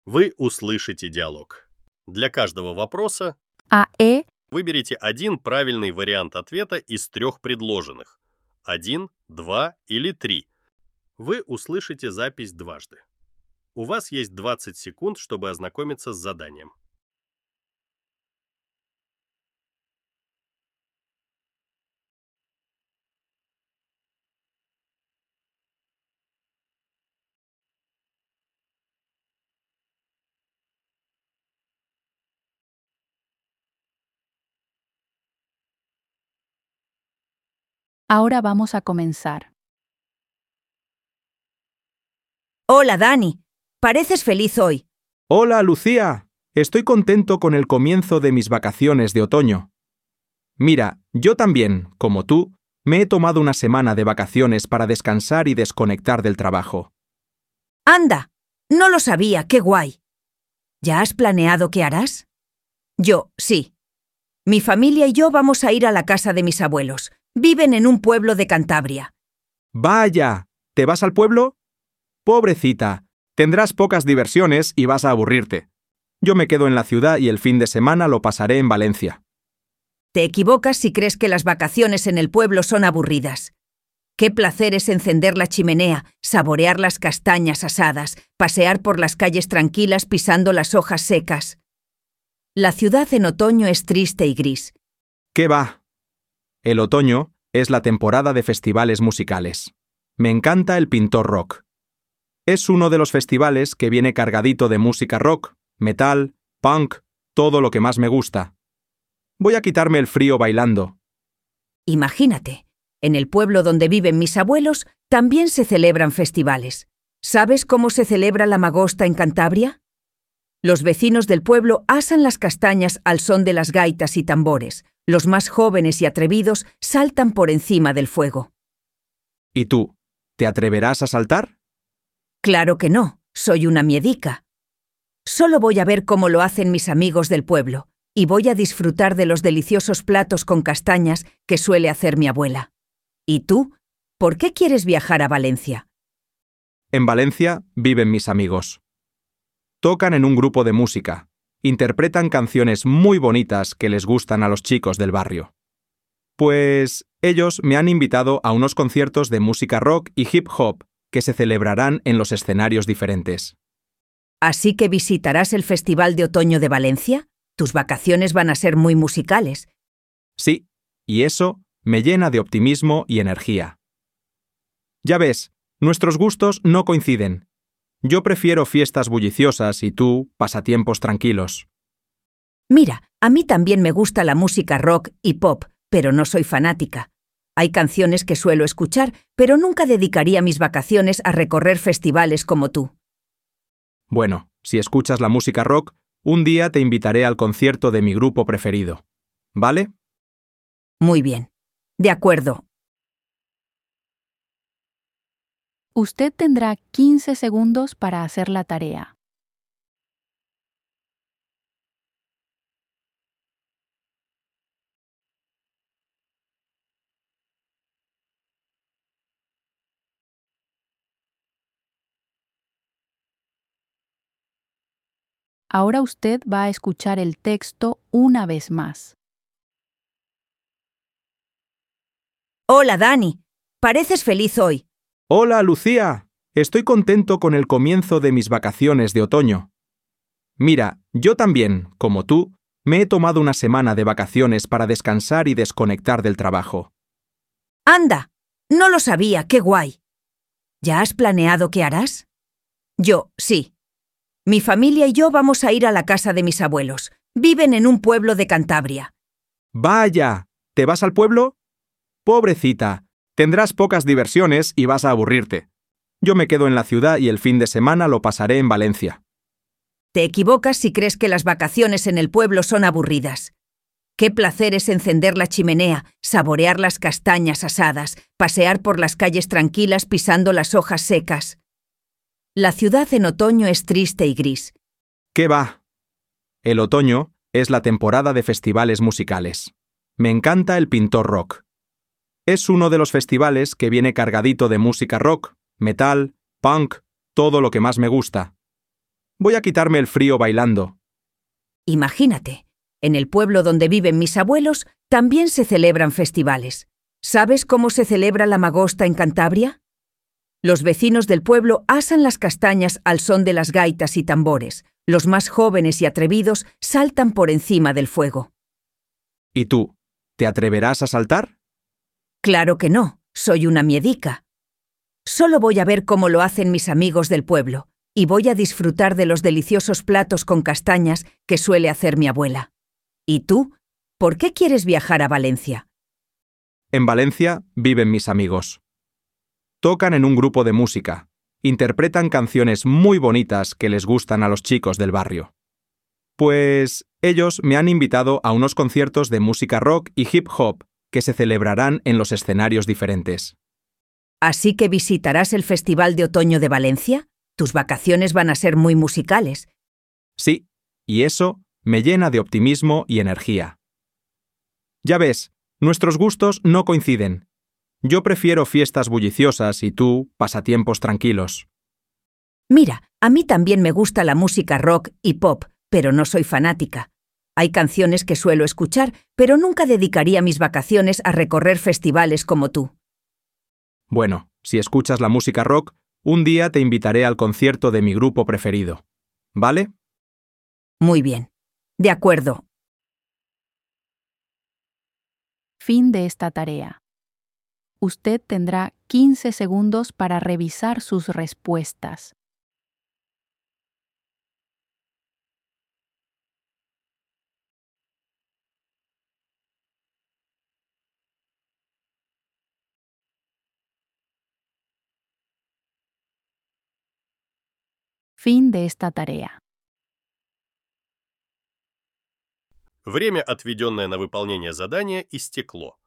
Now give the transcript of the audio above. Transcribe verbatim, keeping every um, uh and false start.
Вы услышите диалог. Для каждого вопроса A E выберите один правильный вариант ответа из трех предложенных. Один, два или три. Вы услышите запись дважды. У вас есть двадцать секунд, чтобы ознакомиться с заданием. Ahora vamos a comenzar. Hola, Dani. Pareces feliz hoy. Hola, Lucía. Estoy contento con el comienzo de mis vacaciones de otoño. Mira, yo también, como tú, me he tomado una semana de vacaciones para descansar y desconectar del trabajo. Anda, no lo sabía, qué guay. ¿Ya has planeado qué harás? Yo, sí. Mi familia y yo vamos a ir a la casa de mis abuelos. Viven en un pueblo de Cantabria. ¡Vaya! ¿Te vas al pueblo? Pobrecita, tendrás pocas diversiones y vas a aburrirte. Yo me quedo en la ciudad y el fin de semana lo pasaré en Valencia. Te equivocas si crees que las vacaciones en el pueblo son aburridas. Qué placer es encender la chimenea, saborear las castañas asadas, pasear por las calles tranquilas pisando las hojas secas. La ciudad en otoño es triste y gris. ¿Qué va? El otoño es la temporada de festivales musicales. Me encanta el Pintor Rock. Es uno de los festivales que viene cargadito de música rock, metal, punk, todo lo que más me gusta. Voy a quitarme el frío bailando. Imagínate, en el pueblo donde viven mis abuelos también se celebran festivales. ¿Sabes cómo se celebra la Magosta en Cantabria? Los vecinos del pueblo asan las castañas al son de las gaitas y tambores. Los más jóvenes y atrevidos saltan por encima del fuego. ¿Y tú? ¿Te atreverás a saltar? Claro que no, soy una miedica. Solo voy a ver cómo lo hacen mis amigos del pueblo y voy a disfrutar de los deliciosos platos con castañas que suele hacer mi abuela. ¿Y tú? ¿Por qué quieres viajar a Valencia? En Valencia viven mis amigos. Tocan en un grupo de música. Interpretan canciones muy bonitas que les gustan a los chicos del barrio. Pues ellos me han invitado a unos conciertos de música rock y hip hop que se celebrarán en los escenarios diferentes. ¿Así que visitarás el Festival de Otoño de Valencia? Tus vacaciones van a ser muy musicales. Sí, y eso me llena de optimismo y energía. Ya ves, nuestros gustos no coinciden. Yo prefiero fiestas bulliciosas y tú, pasatiempos tranquilos. Mira, a mí también me gusta la música rock y pop, pero no soy fanática. Hay canciones que suelo escuchar, pero nunca dedicaría mis vacaciones a recorrer festivales como tú. Bueno, si escuchas la música rock, un día te invitaré al concierto de mi grupo preferido. ¿Vale? Muy bien. De acuerdo. Usted tendrá quince segundos para hacer la tarea. Ahora usted va a escuchar el texto una vez más. Hola, Dani. Pareces feliz hoy. Hola, Lucía. Estoy contento con el comienzo de mis vacaciones de otoño. Mira, yo también, como tú, me he tomado una semana de vacaciones para descansar y desconectar del trabajo. Anda, no lo sabía, qué guay. ¿Ya has planeado qué harás? Yo, sí. Mi familia y yo vamos a ir a la casa de mis abuelos. Viven en un pueblo de Cantabria. ¡Vaya! ¿Te vas al pueblo? Pobrecita, tendrás pocas diversiones y vas a aburrirte. Yo me quedo en la ciudad y el fin de semana lo pasaré en Valencia. Te equivocas si crees que las vacaciones en el pueblo son aburridas. Qué placer es encender la chimenea, saborear las castañas asadas, pasear por las calles tranquilas pisando las hojas secas. La ciudad en otoño es triste y gris. ¿Qué va? El otoño es la temporada de festivales musicales. Me encanta el Pintor Rock. Es uno de los festivales que viene cargadito de música rock, metal, punk, todo lo que más me gusta. Voy a quitarme el frío bailando. Imagínate, en el pueblo donde viven mis abuelos también se celebran festivales. ¿Sabes cómo se celebra la Magosta en Cantabria? Los vecinos del pueblo asan las castañas al son de las gaitas y tambores. Los más jóvenes y atrevidos saltan por encima del fuego. ¿Y tú? ¿Te atreverás a saltar? Claro que no, soy una miedica. Solo voy a ver cómo lo hacen mis amigos del pueblo y voy a disfrutar de los deliciosos platos con castañas que suele hacer mi abuela. ¿Y tú? ¿Por qué quieres viajar a Valencia? En Valencia viven mis amigos. Tocan en un grupo de música. Interpretan canciones muy bonitas que les gustan a los chicos del barrio. Pues ellos me han invitado a unos conciertos de música rock y hip hop que se celebrarán en los escenarios diferentes. ¿Así que visitarás el Festival de Otoño de Valencia? Tus vacaciones van a ser muy musicales. Sí, y eso me llena de optimismo y energía. Ya ves, nuestros gustos no coinciden. Yo prefiero fiestas bulliciosas y tú, pasatiempos tranquilos. Mira, a mí también me gusta la música rock y pop, pero no soy fanática. Hay canciones que suelo escuchar, pero nunca dedicaría mis vacaciones a recorrer festivales como tú. Bueno, si escuchas la música rock, un día te invitaré al concierto de mi grupo preferido. ¿Vale? Muy bien. De acuerdo. Fin de esta tarea. Usted tendrá quince segundos para revisar sus respuestas. Fin de esta tarea. Время, отведенное на выполнение задания, истекло.